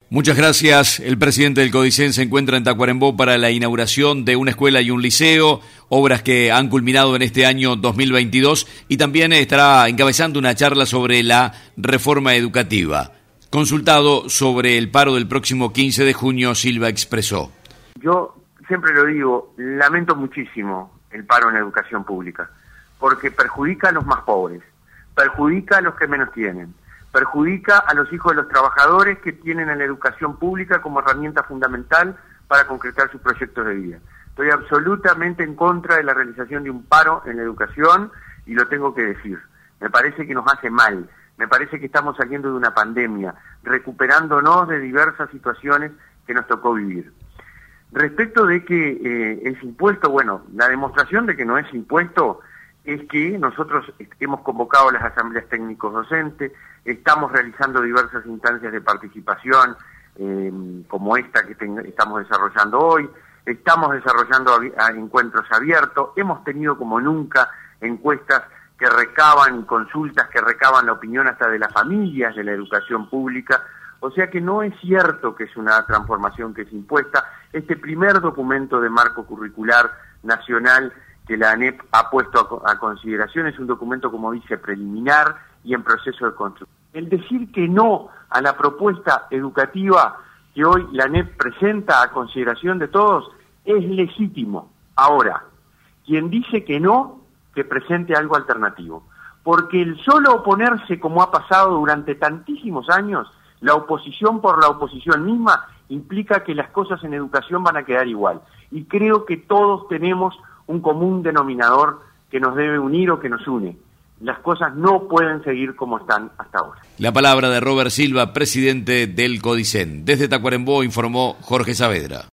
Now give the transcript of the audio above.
Muchas gracias. El presidente del Codicen se encuentra en Tacuarembó para la inauguración de una escuela y un liceo, obras que han culminado en este año 2022, y también estará encabezando una charla sobre la reforma educativa. Consultado sobre el paro del próximo 15 de junio, Silva expresó: Yo siempre lo digo, lamento muchísimo el paro en la educación pública, porque perjudica a los más pobres, perjudica a los que menos tienen, perjudica a los hijos de los trabajadores que tienen a la educación pública como herramienta fundamental para concretar sus proyectos de vida. Estoy absolutamente en contra de la realización de un paro en la educación y lo tengo que decir. Me parece que nos hace mal, me parece que estamos saliendo de una pandemia, recuperándonos de diversas situaciones que nos tocó vivir. Respecto de que es impuesto, bueno, la demostración de que no es impuesto es que nosotros hemos convocado las asambleas técnicos docentes, estamos realizando diversas instancias de participación, como esta que estamos desarrollando hoy, estamos desarrollando encuentros abiertos, hemos tenido como nunca encuestas que recaban, consultas que recaban la opinión hasta de las familias de la educación pública, o sea que no es cierto que es una transformación que es impuesta. Este primer documento de marco curricular nacional que la ANEP ha puesto a consideración es un documento, como dice, preliminar y en proceso de construcción. El decir que no a la propuesta educativa que hoy la ANEP presenta a consideración de todos es legítimo. Ahora, quien dice que no, que presente algo alternativo. Porque el solo oponerse, como ha pasado durante tantísimos años, la oposición por la oposición misma, implica que las cosas en educación van a quedar igual. Y creo que todos tenemos un común denominador que nos debe unir o que nos une. Las cosas no pueden seguir como están hasta ahora. La palabra de Robert Silva, presidente del Codicen. Desde Tacuarembó informó Jorge Saavedra.